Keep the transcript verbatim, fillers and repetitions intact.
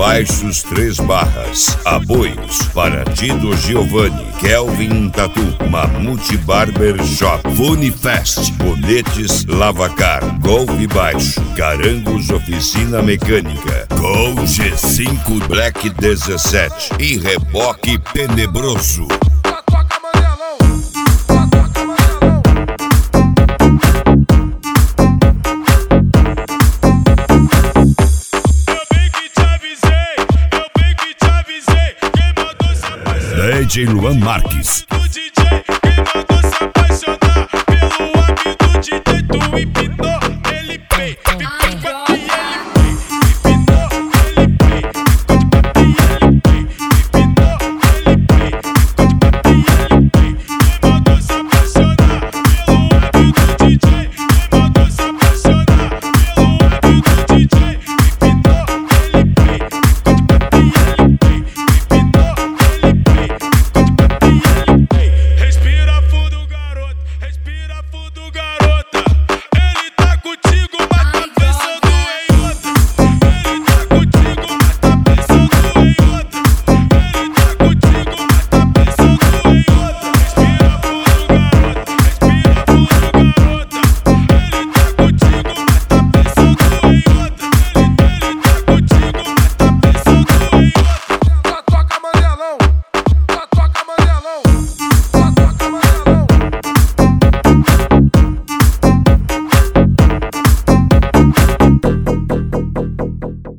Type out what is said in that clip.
Baixos Três Barras, Aboios, Paraty do Giovanni, Kelvin Tatu, Mamute Barber Shop, Funifest, Boletes Lavacar, Golf Baixo, Carangos Oficina Mecânica, Gol G cinco Black dezessete e Reboque Tenebroso. D J Luan Marques. O D J, quem mandou se apaixonar pelo hábito de jeito empinou.